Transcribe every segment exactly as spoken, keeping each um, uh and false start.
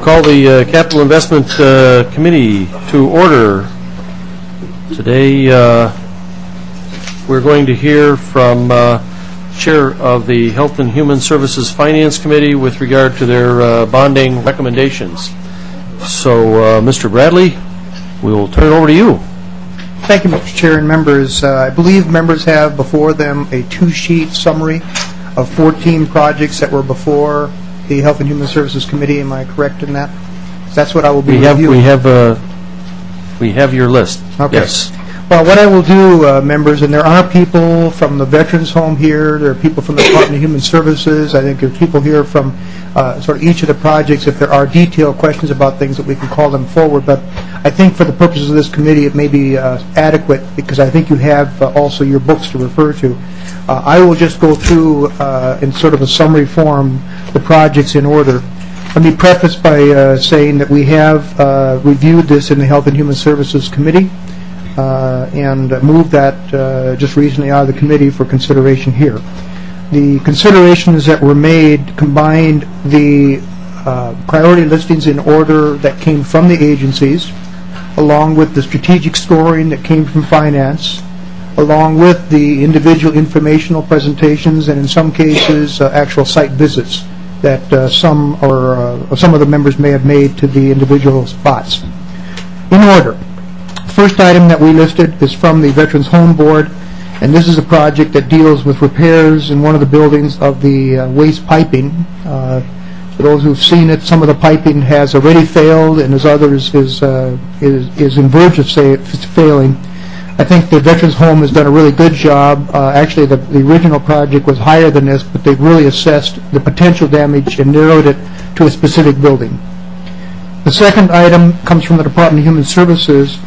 call the uh, Capital Investment uh, Committee to order. Today uh, we're going to hear from uh, Chair of the Health and Human Services Finance Committee with regard to their uh, bonding recommendations. So, uh, Mister Bradley, we will turn it over to you. Thank you, Mister Chair and members. Uh, I believe members have before them a two-sheet summary of fourteen projects that were before the Health and Human Services Committee. Am I correct in that? That's what I will be we have, reviewing. We have, uh, we have your list. Okay. Yes. Well, what I will do, uh, members, and there are people from the Veterans Home here, there are people from the Department of Human Services, I think there are people here from uh, sort of each of the projects. If there are detailed questions about things, that we can call them forward. But I think for the purposes of this committee, it may be uh, adequate, because I think you have uh, also your books to refer to. Uh, I will just go through uh, in sort of a summary form the projects in order. Let me preface by uh, saying that we have uh, reviewed this in the Health and Human Services Committee uh, and moved that uh, just recently out of the committee for consideration here. The considerations that were made combined the uh, priority listings in order that came from the agencies, along with the strategic scoring that came from finance, along with the individual informational presentations, and in some cases uh, actual site visits that uh, some or uh, some of the members may have made to the individual spots. In order, first item that we listed is from the Veterans Home Board, and this is a project that deals with repairs in one of the buildings of the uh, waste piping. Uh, for those who've seen it, some of the piping has already failed, and as others is uh, is, is in verge of say it's failing. I think the Veterans Home has done a really good job. Uh, actually, the, the original project was higher than this, but they've really assessed the potential damage and narrowed it to a specific building. The second item comes from the Department of Human Services,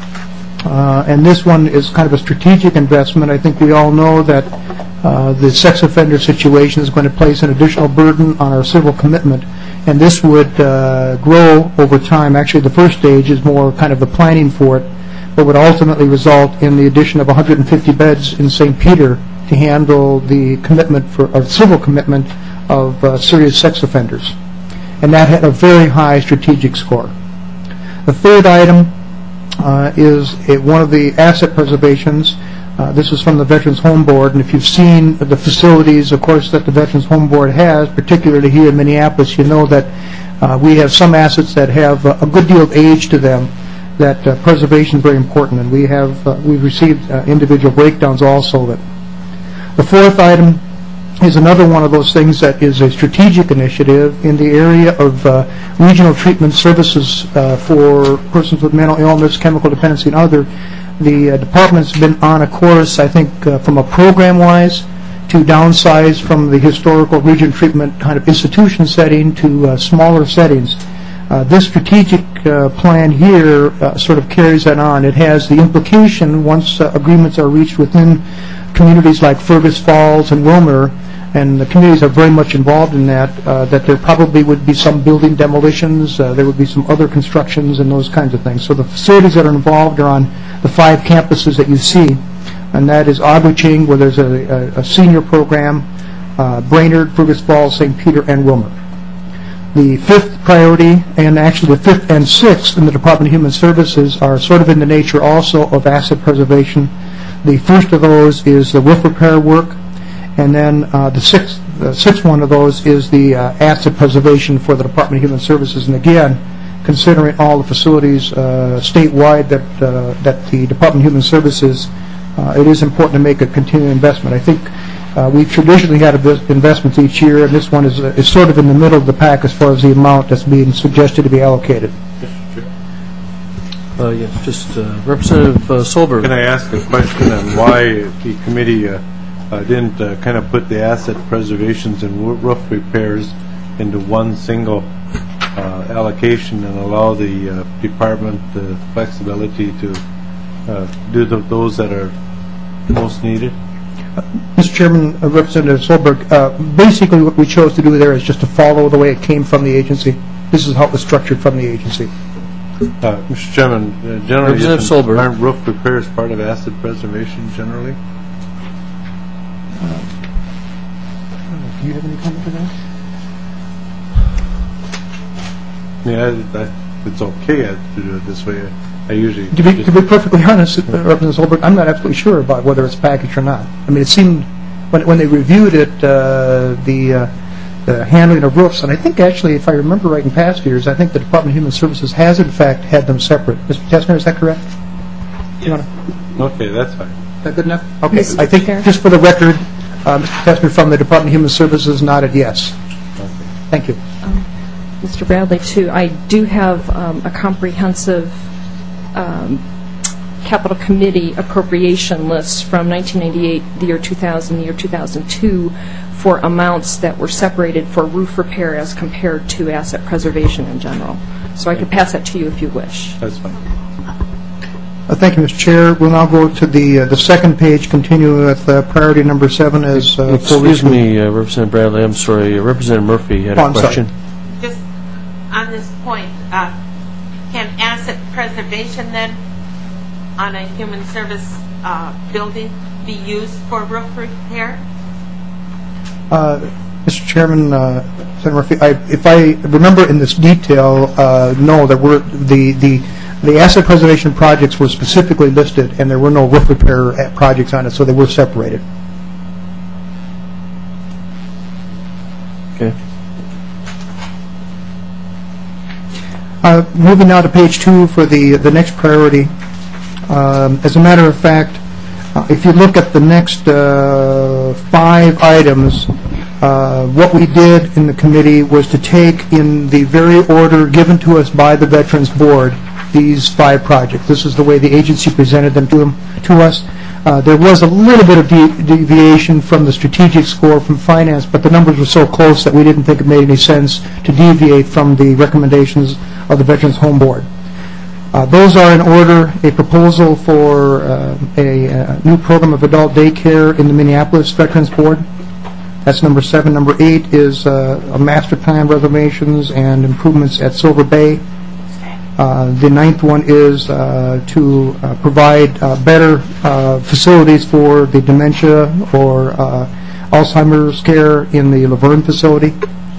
uh, and this one is kind of a strategic investment. I think we all know that uh, the sex offender situation is going to place an additional burden on our civil commitment, and this would uh, grow over time. Actually, the first stage is more kind of the planning for it, but would ultimately result in the addition of one hundred fifty beds in Saint Peter to handle the commitment for or civil commitment of uh, serious sex offenders, and that had a very high strategic score. The third item uh, is a, one of the asset preservations. Uh, this is from the Veterans Home Board, and if you've seen the facilities, of course, that the Veterans Home Board has, particularly here in Minneapolis, you know that uh, we have some assets that have uh, a good deal of age to them. That uh, preservation is very important, and we have uh, we've received uh, individual breakdowns also of it. The fourth item is another one of those things that is a strategic initiative in the area of uh, regional treatment services uh, for persons with mental illness, chemical dependency, and other. The uh, department's been on a course, I think, uh, from a program-wise to downsize from the historical region treatment kind of institution setting to uh, smaller settings. Uh, this strategic uh, plan here uh, sort of carries that on. It has the implication, once uh, agreements are reached within communities like Fergus Falls and Wilmer, and the communities are very much involved in that, uh, that there probably would be some building demolitions, uh, there would be some other constructions and those kinds of things. So the facilities that are involved are on the five campuses that you see, and that is Aguiching, where there's a, a, a senior program, uh, Brainerd, Fergus Falls, Saint Peter, and Wilmer. The fifth priority, and actually the fifth and sixth in the Department of Human Services, are sort of in the nature also of asset preservation. The first of those is the roof repair work, and then uh, the sixth, the sixth one of those is the uh, asset preservation for the Department of Human Services. And again, considering all the facilities uh, statewide that uh, that the Department of Human Services, uh, it is important to make a continuing investment. I think Uh, we've traditionally had investments each year, and this one is, uh, is sort of in the middle of the pack as far as the amount that's being suggested to be allocated. Uh, yes, just uh, Representative uh, Solberg. Can I ask a question on why the committee uh, uh, didn't uh, kind of put the asset preservations and roof repairs into one single uh, allocation and allow the uh, department the flexibility to uh, do the, those that are most needed? Mister Chairman, uh, Representative Solberg, uh, basically what we chose to do there is just to follow the way it came from the agency. This is how it was structured from the agency. Uh, Mister Chairman, uh, generally aren't roof repairs part of asset preservation generally? Uh, do you have any comment to that? Yeah, I- I- it's okay to do it this way. I usually... To be, just- to be perfectly honest, uh, Representative Solberg, I'm not absolutely sure about whether it's packaged or not. I mean, it seemed, when, when they reviewed it, uh, the, uh, the handling of roofs, and I think actually, if I remember right in past years, I think the Department of Human Services has in fact had them separate. Mister Tessner, is that correct? You wanna- Okay, that's fine. Is that good enough? Okay, Mister I think, Chair. just for the record, uh, Mister Tessner from the Department of Human Services nodded yes. Thank you. Mister Bradley, too, I do have um, a comprehensive um, capital committee appropriation list from nineteen ninety-eight, the year two thousand, the year two thousand two, for amounts that were separated for roof repair as compared to asset preservation in general. So I could pass that to you if you wish. That's fine. Uh, Thank you, Mister Chair. We'll now go to the, uh, the second page, continue with uh, priority number seven as... uh, full Excuse review. me, uh, Representative Bradley, I'm sorry. Uh, Representative Murphy had Oh, a I'm sorry. question. Just on this point, uh, can asset preservation then, on a human service uh, building, be used for roof repair? Uh, Mister Chairman, uh, Senator Murphy, I, if I remember in this detail, uh, no, there were the, the the asset preservation projects were specifically listed, and there were no roof repair uh, projects on it, so they were separated. Okay. Uh, moving now to page two for the the next priority. Um, as a matter of fact, uh, if you look at the next uh, five items, uh, what we did in the committee was to take in the very order given to us by the Veterans Board these five projects. This is the way the agency presented them to, them, to us. Uh, there was a little bit of de deviation from the strategic score from finance, but the numbers were so close that we didn't think it made any sense to deviate from the recommendations of the Veterans Home Board. Uh, those are in order: a proposal for uh, a, a new program of adult daycare in the Minneapolis Veterans Board. That's number seven. Number eight is uh, a master plan renovations and improvements at Silver Bay. Uh, the ninth one is uh, to uh, provide uh, better uh, facilities for the dementia or uh, Alzheimer's care in the Laverne facility.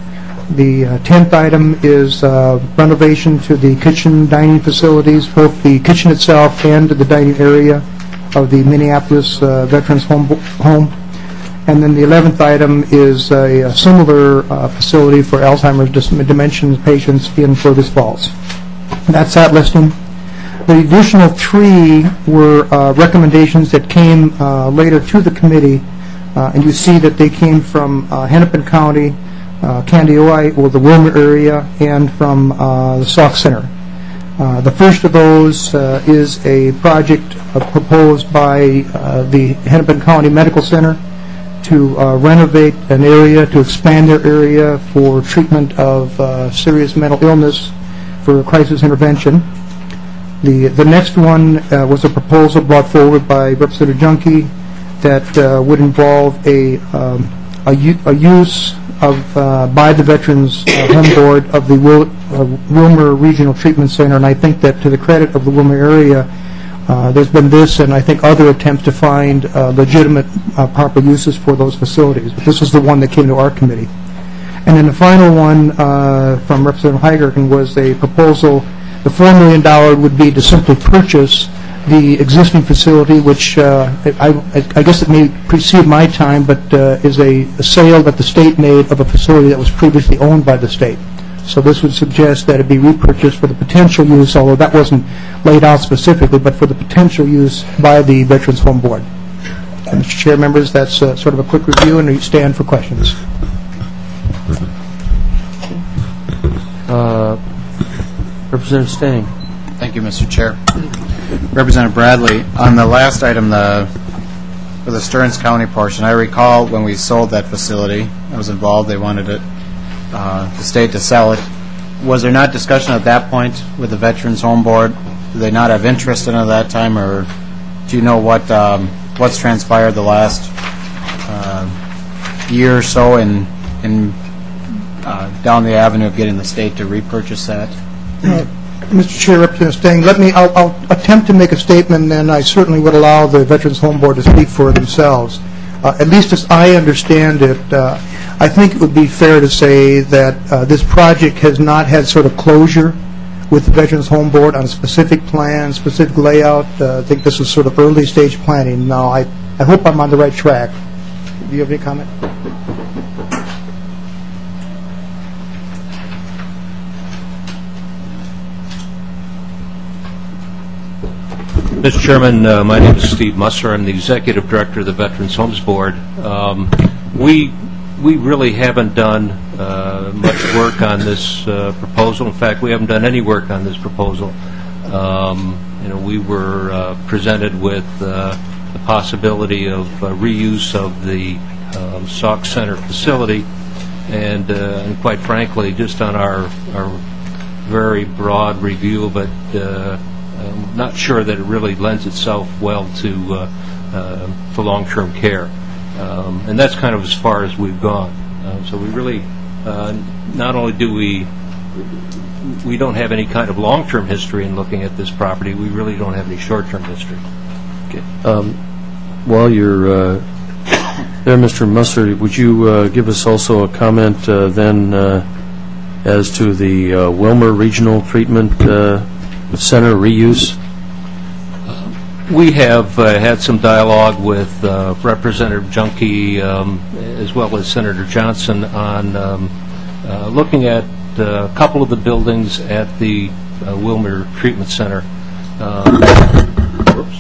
The uh, tenth item is uh, renovation to the kitchen dining facilities, both the kitchen itself and the dining area of the Minneapolis uh, Veterans Home. home. And then the eleventh item is a, a similar uh, facility for Alzheimer's dementia patients in Fergus Falls. That's that listing. The additional three were uh, recommendations that came uh, later to the committee, uh, and you see that they came from uh, Hennepin County, uh, Candioi, or the Wilmer area, and from uh, the Sauk Center. Uh, the first of those uh, is a project uh, proposed by uh, the Hennepin County Medical Center to uh, renovate an area, to expand their area for treatment of uh, serious mental illness for crisis intervention. The the next one uh, was a proposal brought forward by Representative Junkie that uh, would involve a um, a, u a use of uh, by the Veterans uh, Home Board of the Wil uh, Wilmer Regional Treatment Center, and I think that to the credit of the Wilmer area, uh, there's been this and I think other attempts to find uh, legitimate uh, proper uses for those facilities. But this is the one that came to our committee. And then the final one uh, from Representative Heigerken was a proposal. The four million dollars would be to simply purchase the existing facility, which uh, I, I guess it may precede my time, but uh, is a, a sale that the state made of a facility that was previously owned by the state. So this would suggest that it be repurchased for the potential use, although that wasn't laid out specifically, but for the potential use by the Veterans Home Board. And Mister Chair, members, that's uh, sort of a quick review, and we stand for questions. Uh, Representative Stang. Thank you, Mister Chair. Representative Bradley, on the last item, the for the Stearns County portion, I recall when we sold that facility, I was involved, they wanted it, uh, the state to sell it. Was there not discussion at that point with the Veterans Home Board? Did they not have interest in it at that time, or do you know what um, what's transpired the last uh, year or so in, in uh, down the avenue of getting the state to repurchase that? Uh, Mister Chair, Representative Stang, let me, I'll, I'll attempt to make a statement, and I certainly would allow the Veterans Home Board to speak for themselves. uh, at least as I understand it, uh, I think it would be fair to say that uh, this project has not had sort of closure with the Veterans Home Board on a specific plan, specific layout. Uh, I think this is sort of early stage planning. Now, I, I hope I'm on the right track. Do you have any comment? Mister Chairman, uh, my name is Steve Musser. I'm the Executive Director of the Veterans Homes Board. Um, we we really haven't done uh, much work on this uh, proposal. In fact, we haven't done any work on this proposal. Um, you know, we were uh, presented with uh, the possibility of uh, reuse of the um, Sauk Center facility, and, uh, and quite frankly, just on our our very broad review of it, uh, I'm not sure that it really lends itself well to uh, uh, to long-term care, um, and that's kind of as far as we've gone. Uh, so we really, uh, not only do we we don't have any kind of long-term history in looking at this property, we really don't have any short-term history. Okay. Um, while you're uh, there, Mister Musser, would you uh, give us also a comment uh, then uh, as to the uh, Wilmer Regional Treatment uh, Center reuse? We have uh, had some dialogue with uh, Representative Junkie um, as well as Senator Johnson on um, uh, looking at uh, a couple of the buildings at the uh, Wilmer Treatment Center. Um, whoops.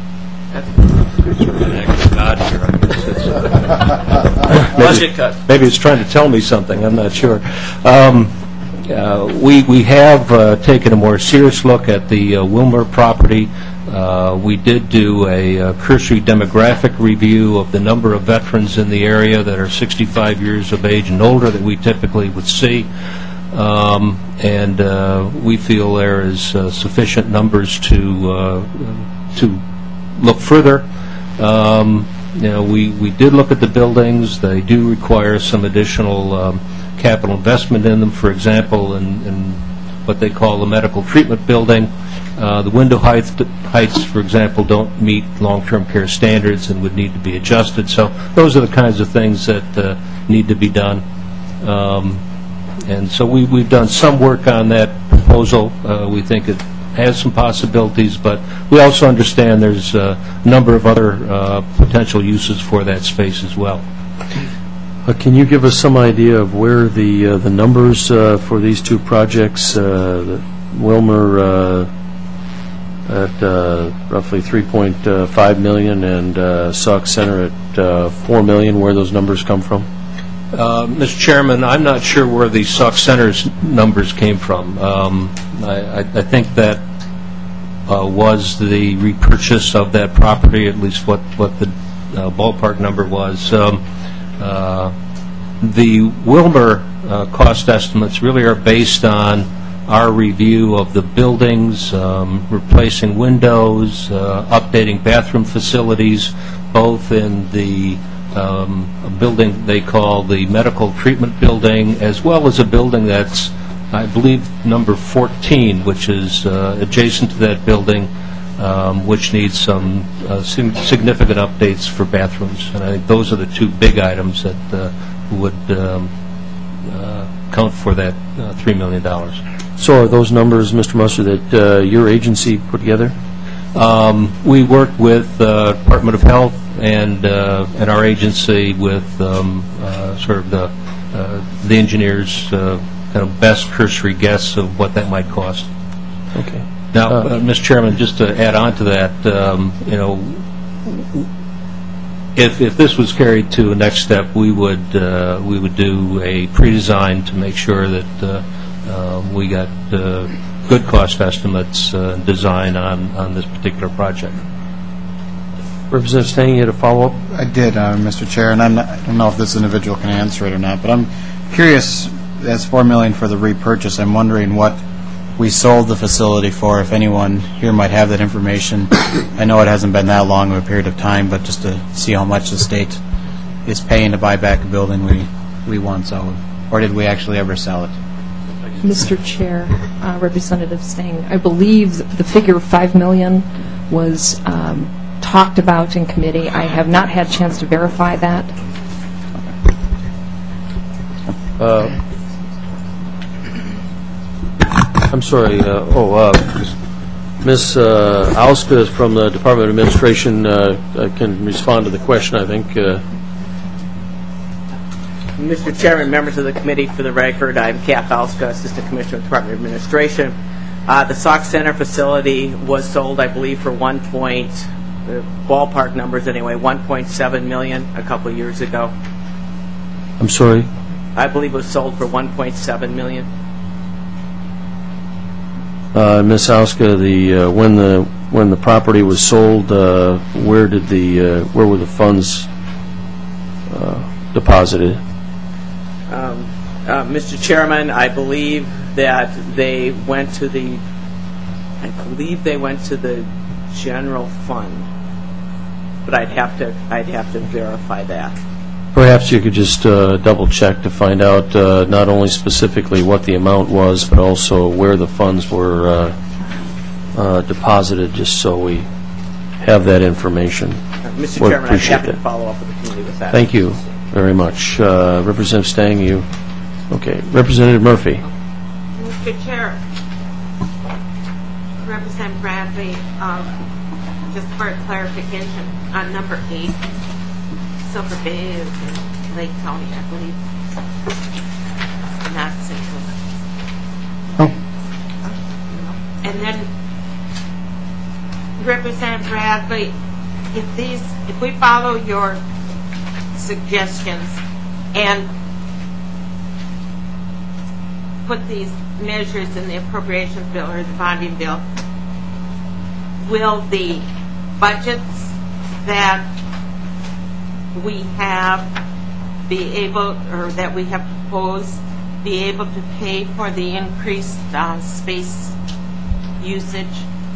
God here, I guess it's, uh, budget cut. Maybe it's trying to tell me something. I'm not sure. Um, Uh, we we have uh, taken a more serious look at the uh, Wilmer property. Uh, we did do a, a cursory demographic review of the number of veterans in the area that are sixty-five years of age and older that we typically would see, um, and uh, we feel there is uh, sufficient numbers to uh, to look further. Um, you know, we we did look at the buildings. They do require some additional Um, capital investment in them. For example, in, in what they call the medical treatment building, uh, the window height, heights, for example, don't meet long-term care standards and would need to be adjusted. So those are the kinds of things that uh, need to be done. Um, and so we, we've done some work on that proposal. Uh, we think it has some possibilities, but we also understand there's a number of other uh, potential uses for that space as well. Uh, can you give us some idea of where the uh, the numbers uh, for these two projects, uh, the Wilmer uh, at uh, roughly three point five million dollars and uh, Sauk Center at uh, four million dollars, where those numbers come from? Uh, Mister Chairman, I'm not sure where the Sauk Center's numbers came from. Um, I, I, I think that uh, was the repurchase of that property, at least what, what the uh, ballpark number was. Um, Uh, the Wilmer uh, cost estimates really are based on our review of the buildings, um, replacing windows, uh, updating bathroom facilities, both in the um, a building they call the medical treatment building, as well as a building that's, I believe, number fourteen, which is uh, adjacent to that building, Um, which needs some uh, significant updates for bathrooms. And I think those are the two big items that uh, would um, uh, count for that uh, three million dollars. So are those numbers, Mister Musser, that uh, your agency put together? Um, we worked with uh, Department of Health and uh, and our agency with um, uh, sort of the, uh, the engineers' uh, kind of best cursory guess of what that might cost. Okay. Now, uh, Mister Chairman, just to add on to that, um, you know, if if this was carried to a next step, we would uh, we would do a pre-design to make sure that uh, uh, we got uh, good cost estimates uh, design on on this particular project. Representative Stang, you had a follow-up? I did, uh, Mister Chair, and I'm not, I don't know if this individual can answer it or not, but I'm curious, as four million dollars for the repurchase, I'm wondering what we sold the facility for, if anyone here might have that information. I know it hasn't been that long of a period of time, but just to see how much the state is paying to buy back a building we, we once owned. Or did we actually ever sell it? Mister Chair, uh, Representative Stang, I believe the figure of five million dollars was um, talked about in committee. I have not had a chance to verify that. Uh, I'm sorry, uh, oh, uh, Miz uh, Auska from the Department of Administration uh, uh, can respond to the question, I think. Uh, Mister Chairman, members of the committee, for the record, I'm Kath Auska, Assistant Commissioner of the Department of Administration. Uh, the Sauk Center facility was sold, I believe, for one point, uh, ballpark numbers anyway, one point seven million dollars a couple of years ago. I'm sorry? I believe it was sold for one point seven million dollars. Uh, Miz Auska, the uh, when the when the property was sold, uh, where did the uh, where were the funds uh, deposited? Um, uh, Mister Chairman, I believe that they went to the, I believe they went to the general fund, but I'd have to I'd have to verify that. Perhaps you could just uh, double check to find out uh, not only specifically what the amount was, but also where the funds were uh, uh, deposited, just so we have that information. Uh, Mister Would Chairman, I'd appreciate have to that. follow up with the committee with that. Thank you very much. Uh, Representative Stang, you, okay. Representative Murphy. Mister Chair, Representative Bradley, um, just for clarification, on number eight, Silver Bay is in Lake County, I believe, not Central. Oh. And then, Representative Bradley, if these, if we follow your suggestions and put these measures in the appropriations bill or the bonding bill, will the budgets that we have be able, or that we have proposed, be able to pay for the increased uh, space usage?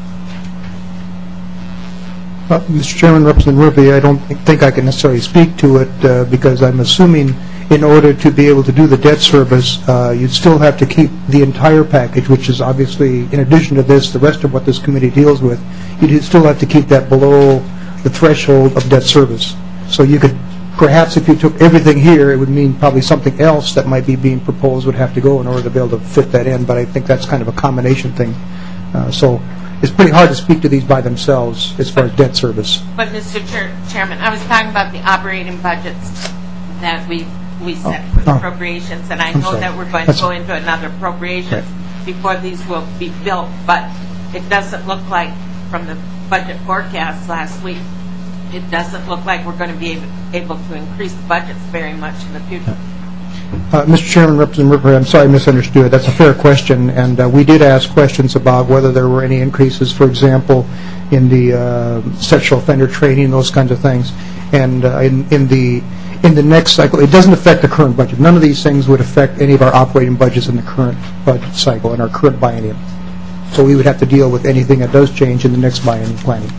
Uh, Mister Chairman, Representative Murphy, I don't think I can necessarily speak to it uh, because I'm assuming in order to be able to do the debt service, uh, you'd still have to keep the entire package, which is obviously, in addition to this, the rest of what this committee deals with, you'd still have to keep that below the threshold of debt service. So you could, perhaps if you took everything here, it would mean probably something else that might be being proposed would have to go in order to be able to fit that in, but I think that's kind of a combination thing. Uh, so it's pretty hard to speak to these by themselves as far as debt service. But, Mister Chair, Chairman, I was talking about the operating budgets that we we set Oh, for the oh. appropriations, and I I'm know sorry. that we're going That's- to go into another appropriation before these will be built, but it doesn't look like, from the budget forecast last week, it doesn't look like we're going to be able, able to increase the budgets very much in the future. Uh, Mister Chairman, Representative Murphy, I'm sorry I misunderstood. That's a fair question, and uh, we did ask questions about whether there were any increases, for example, in the uh, sexual offender training, those kinds of things. And uh, in, in the in the next cycle, it doesn't affect the current budget. None of these things would affect any of our operating budgets in the current budget cycle, in our current biennium. So we would have to deal with anything that does change in the next biennium planning.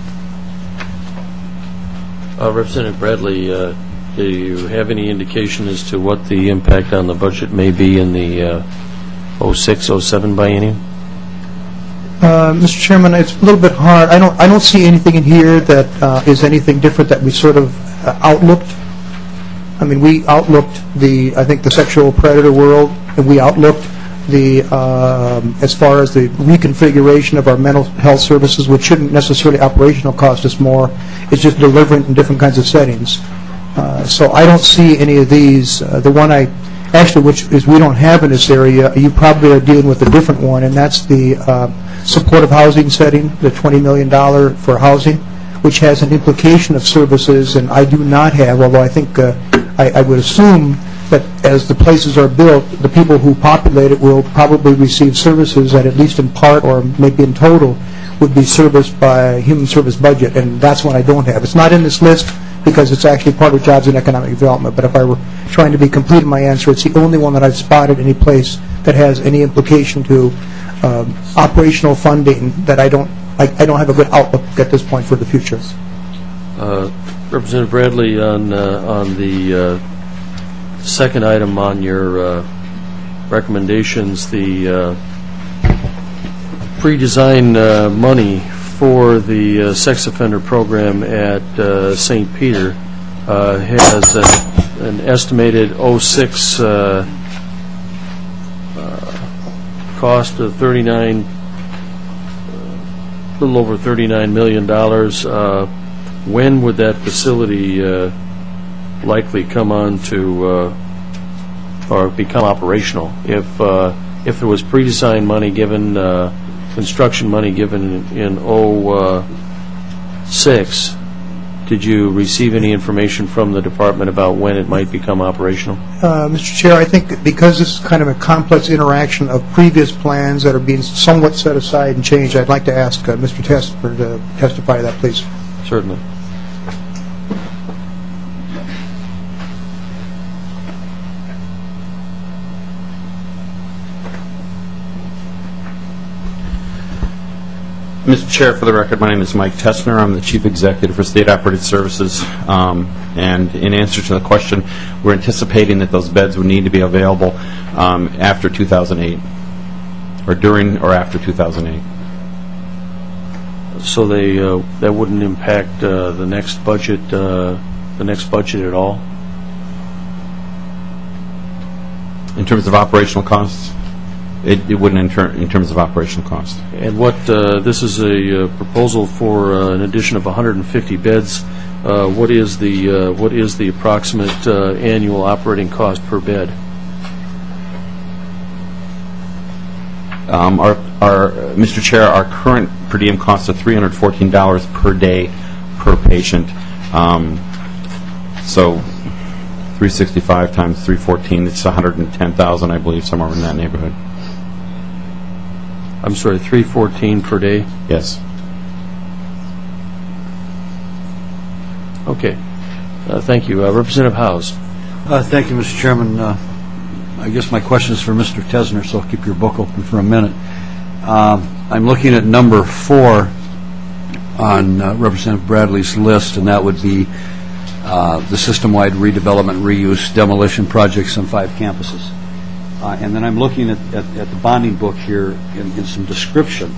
Uh, Representative Bradley, uh, do you have any indication as to what the impact on the budget may be in the uh, oh six oh seven biennium? Uh, Mister Chairman, it's a little bit hard. I don't I don't see anything in here that uh, is anything different that we sort of uh, outlooked. I mean, we outlooked the, I think, the sexual predator world, and we outlooked the, um, as far as the reconfiguration of our mental health services, which shouldn't necessarily operational cost us more. It's just delivering in different kinds of settings. Uh, so I don't see any of these. Uh, the one I, actually, which is we don't have in this area, you probably are dealing with a different one, and that's the uh, supportive housing setting, the twenty million dollars for housing, which has an implication of services, and I do not have, although I think, uh, I, I would assume that as the places are built, the people who populate it will probably receive services that, at least in part or maybe in total, would be serviced by human service budget, and that's one I don't have. It's not in this list because it's actually part of jobs and economic development, but if I were trying to be complete in my answer, it's the only one that I've spotted any place that has any implication to um, operational funding that I don't, I, I don't have a good outlook at this point for the future. Uh, Representative Bradley, on uh, on the uh, second item on your uh, recommendations, the uh, pre-design uh, money for the uh, sex offender program at uh, Saint Peter uh, has an, an estimated oh six uh, uh, cost of thirty-nine, a little over thirty-nine million dollars. Uh, when would that facility uh, likely come on to uh, or become operational? If uh, if there was pre-design money given, uh, construction money given in oh six, did you receive any information from the department about when it might become operational? Uh, Mister Chair, I think because this is kind of a complex interaction of previous plans that are being somewhat set aside and changed, I'd like to ask uh, Mister Tesper to testify to that, please. Certainly. Mister Chair, for the record, my name is Mike Tessner. I'm the Chief Executive for State Operated Services. Um, and in answer to the question, we're anticipating that those beds would need to be available um, after two thousand eight, or during or after two thousand eight. So they uh, that wouldn't impact uh, the next budget, uh, the next budget at all? In terms of operational costs? It, it wouldn't in, ter in terms of operational cost. And what, uh, this is a uh, proposal for uh, an addition of one hundred fifty beds. Uh, what is the uh, what is the approximate uh, annual operating cost per bed? Um, our, our, uh, Mister Chair, our current per diem costs are three hundred fourteen dollars per day per patient. Um, so three sixty-five times three fourteen, it's one hundred ten thousand, I believe, somewhere in that neighborhood. I'm sorry, three fourteen per day? Yes. Okay. Uh, thank you. Uh, Representative Howes. Uh, thank you, Mister Chairman. Uh, I guess my question is for Mister Tesner, so I'll keep your book open for a minute. Um, I'm looking at number four on uh, Representative Bradley's list, and that would be uh, the system-wide redevelopment, reuse, demolition projects on five campuses. Uh, and then I'm looking at, at, at the bonding book here in, in some description.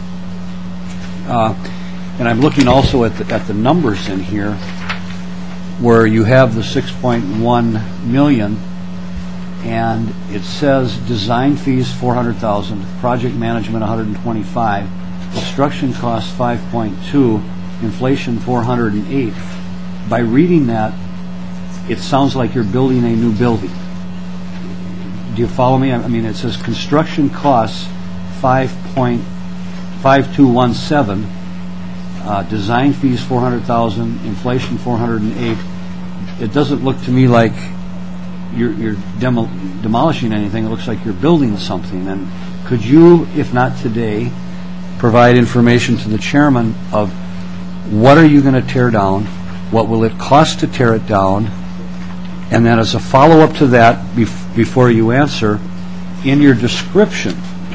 Uh, and I'm looking also at the, at the numbers in here where you have the six point one million dollars, and it says design fees four hundred thousand dollars, project management one hundred twenty-five thousand dollars, construction costs five point two, inflation four hundred eight. By reading that, it sounds like you're building a new building. Do you follow me? I mean, it says construction costs five point five two one seven, uh, design fees four hundred thousand dollars, inflation four hundred eight. It doesn't look to me like you're, you're demo demolishing anything. It looks like you're building something. And could you, if not today, provide information to the chairman of what are you going to tear down, what will it cost to tear it down, and then as a follow-up to that, bef before you answer, in your description,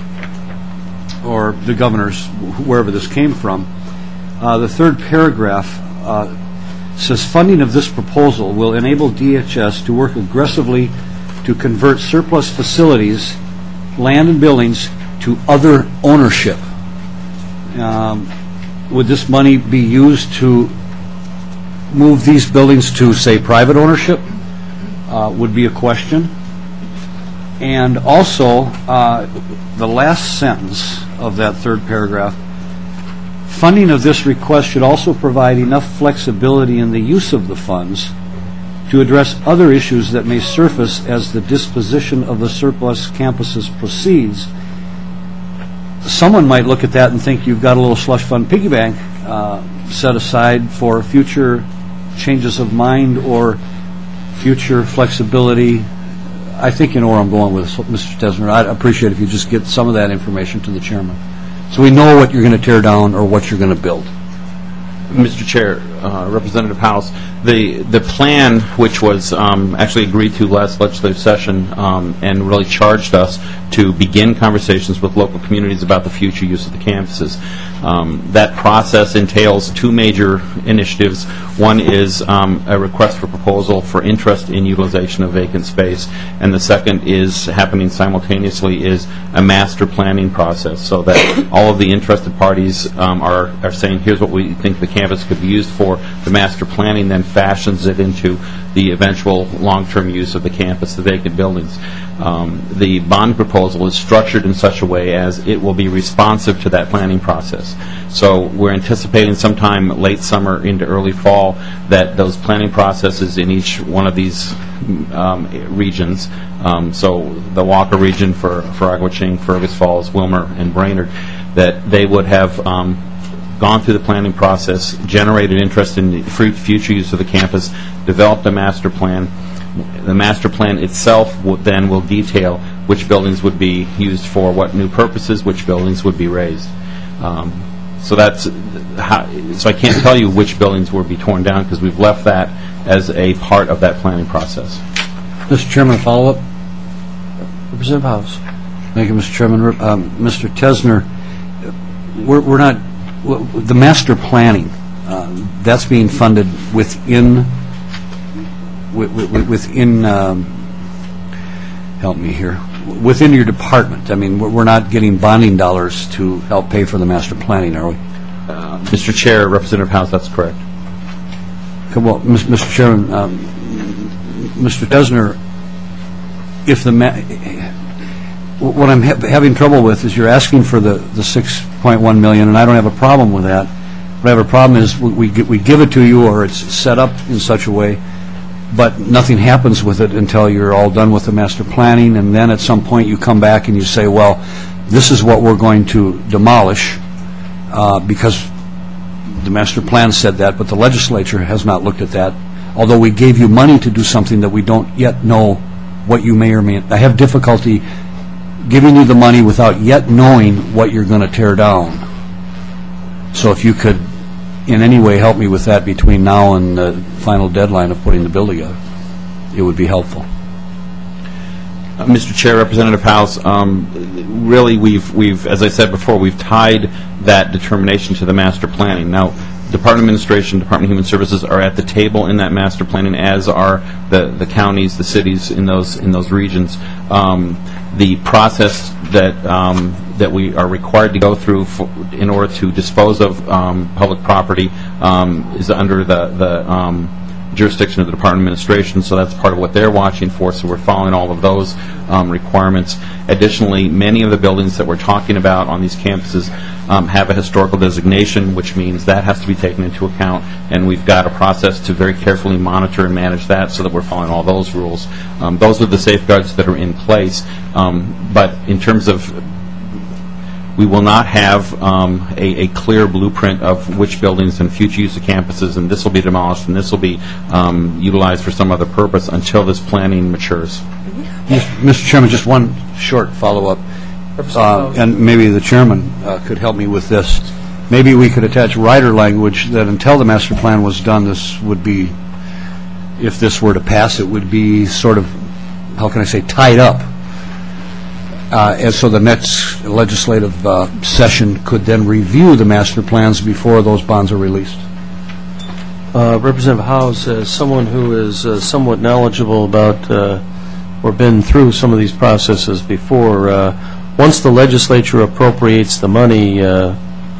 or the governor's, wherever this came from, uh, the third paragraph uh, says funding of this proposal will enable D H S to work aggressively to convert surplus facilities, land and buildings, to other ownership. Um, would this money be used to move these buildings to, say, private ownership? Uh, would be a question. And also, uh, the last sentence of that third paragraph, funding of this request should also provide enough flexibility in the use of the funds to address other issues that may surface as the disposition of the surplus campuses proceeds. Someone might look at that and think you've got a little slush fund piggy bank uh, set aside for future changes of mind or future flexibility. I think you know where I'm going with this, Mister Tesner. I'd appreciate if you just get some of that information to the chairman, so we know what you're going to tear down or what you're going to build. Mister Chair, uh, Representative House, the the plan, which was um, actually agreed to last legislative session um, and really charged us to begin conversations with local communities about the future use of the campuses. Um, that process entails two major initiatives. One is um, a request for proposal for interest in utilization of vacant space, and the second is happening simultaneously is a master planning process, so that all of the interested parties um, are, are saying, here's what we think the campus could be used for. The master planning then fashions it into the eventual long-term use of the campus, the vacant buildings. Um, the bond proposal is structured in such a way as it will be responsive to that planning process. So we're anticipating sometime late summer into early fall that those planning processes in each one of these um, regions, um, so the Walker region for, for Agua Ching, Fergus Falls, Wilmer, and Brainerd, that they would have um, gone through the planning process, generated interest in the future use of the campus, developed a master plan. The master plan itself will, then will detail which buildings would be used for what new purposes, which buildings would be raised. Um, so that's how, so I can't tell you which buildings will be torn down because we've left that as a part of that planning process. Mister Chairman, follow-up? Representative House. Thank you, Mister Chairman. Um, Mister Tesner, we're, we're not, w- the master planning, uh, that's being funded within, wi- wi- within, um, help me here, within your department. I mean, we're, we're not getting bonding dollars to help pay for the master planning, are we? Uh, Mister Chair, Representative House, that's correct. Okay, well, Mister Chairman, um, Mister Tesner, if the ma- what I'm ha- having trouble with is you're asking for the, the six point one million, and I don't have a problem with that. What I have a problem is we we, get, we give it to you, or it's set up in such a way, but nothing happens with it until you're all done with the master planning, and then at some point you come back and you say, well, this is what we're going to demolish uh, because the master plan said that, but the legislature has not looked at that, although we gave you money to do something that we don't yet know what you may or may not. I have difficulty giving you the money without yet knowing what you're going to tear down. So if you could in any way help me with that between now and the final deadline of putting the bill together, it would be helpful. Uh, Mister Chair, Representative House, um, really we've, we've, as I said before, we've tied that determination to the master planning. Now, Department of Administration, Department of Human Services are at the table in that master planning, as are the, the counties, the cities in those in those regions. Um, the process that um, that we are required to go through for, in order to dispose of um, public property um, is under the the um, jurisdiction of the Department of Administration, so that's part of what they're watching for, so we're following all of those um, requirements. Additionally, many of the buildings that we're talking about on these campuses um, have a historical designation, which means that has to be taken into account, and we've got a process to very carefully monitor and manage that so that we're following all those rules. Um, those are the safeguards that are in place, um, but in terms of we will not have um, a, a clear blueprint of which buildings and future use of campuses, and this will be demolished and this will be um, utilized for some other purpose until this planning matures. Mister Chairman, just one short follow-up, uh, and maybe the chairman uh, could help me with this. Maybe we could attach rider language that until the master plan was done, this would be, if this were to pass, it would be sort of, how can I say, tied up. Uh, and so the next legislative uh, session could then review the master plans before those bonds are released. Uh, Representative Howes, as someone who is uh, somewhat knowledgeable about uh, or been through some of these processes before, uh, once the legislature appropriates the money, uh,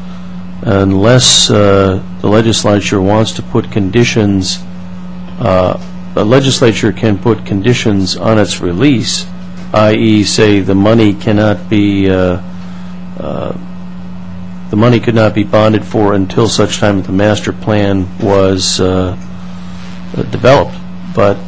unless uh, the legislature wants to put conditions, uh, the legislature can put conditions on its release, that is, say the money cannot be, uh, uh, the money could not be bonded for until such time that the master plan was uh, developed. But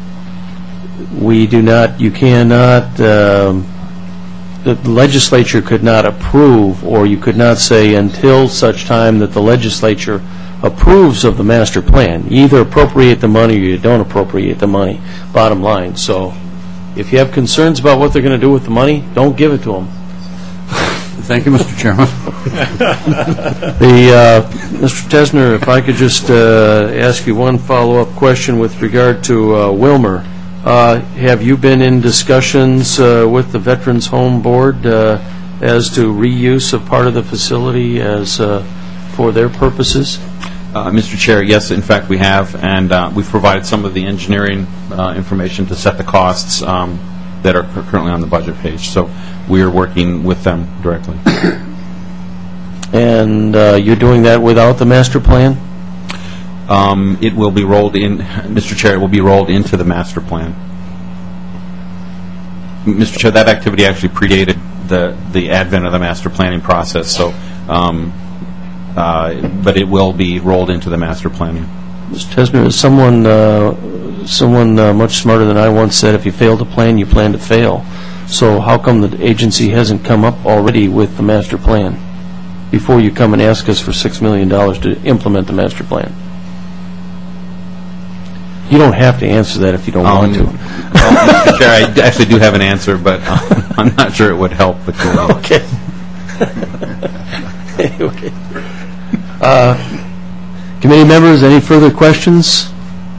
we do not, you cannot, um, the legislature could not approve, or you could not say until such time that the legislature approves of the master plan. You either appropriate the money or you don't appropriate the money, bottom line. So if you have concerns about what they're going to do with the money, don't give it to them. Thank you, Mister Chairman. The, uh, Mister Tesner, if I could just uh, ask you one follow-up question with regard to uh, Wilmer. Uh, Have you been in discussions uh, with the Veterans Home Board uh, as to reuse of part of the facility as uh, for their purposes? Uh, Mister Chair, yes, in fact, we have, and uh, we've provided some of the engineering uh, information to set the costs um, that are currently on the budget page. So we are working with them directly. And uh, you're doing that without the master plan? Um, it will be rolled in, Mister Chair, it will be rolled into the master plan. Mister Chair, that activity actually predated the, the advent of the master planning process, so, um, uh, but it will be rolled into the master planning. Mister Tesner, as someone, uh, someone uh, much smarter than I once said, if you fail to plan, you plan to fail. So how come the agency hasn't come up already with the master plan before you come and ask us for six million dollars to implement the master plan? You don't have to answer that if you don't Um, want to. Well, Mister Chair, I actually do have an answer, but um, I'm not sure it would help the committee. Okay. Anyway. Uh, Committee members, any further questions?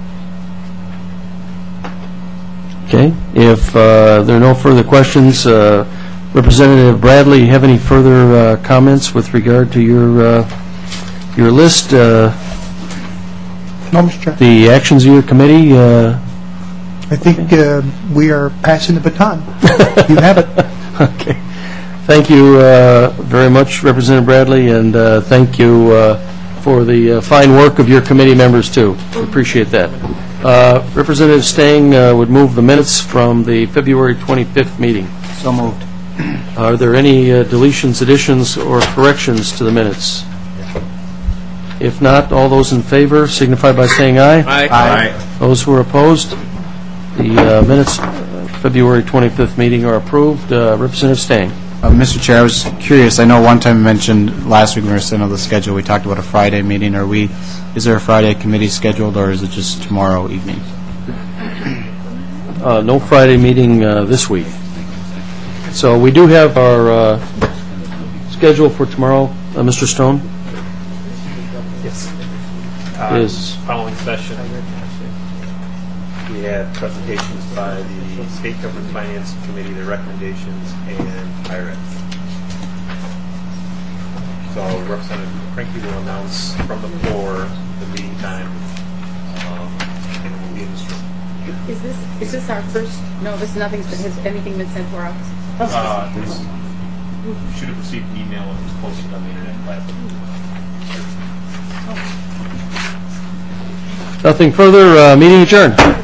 Okay. If uh, there are no further questions, uh, Representative Bradley, you have any further uh, comments with regard to your uh, your list? Uh, No, Mister Chair. the actions of your committee? Uh, I think uh, we are passing the baton. You have it. Okay. Thank you uh, very much, Representative Bradley, and uh, thank you uh, for the uh, fine work of your committee members, too. We appreciate that. Uh, Representative Stang uh, would move the minutes from the February twenty-fifth meeting. So moved. Are there any uh, deletions, additions, or corrections to the minutes? If not, all those in favor signify by saying aye. Aye. Those who are opposed, the uh, minutes uh, February twenty-fifth meeting are approved. Uh, Representative Stang. Uh, Mister Chair, I was curious. I know one time you mentioned last week when we were sitting on the schedule, we talked about a Friday meeting. Are we? Is there a Friday committee scheduled, or is it just tomorrow evening? Uh, no Friday meeting uh, this week. So we do have our uh, schedule for tomorrow. Uh, Mister Stone? Yes. Is Following session, we had presentations by the State Government Finance Committee, their recommendations, and I R S. So Representative Cranky will announce from the floor the meeting time, um, and it will be in this room. Is this, is this our first, no, this, nothing's, been- has anything been sent to our office? Uh, this- You should have received an email when it was posted on the internet platform. nothing further. Uh, meeting adjourned.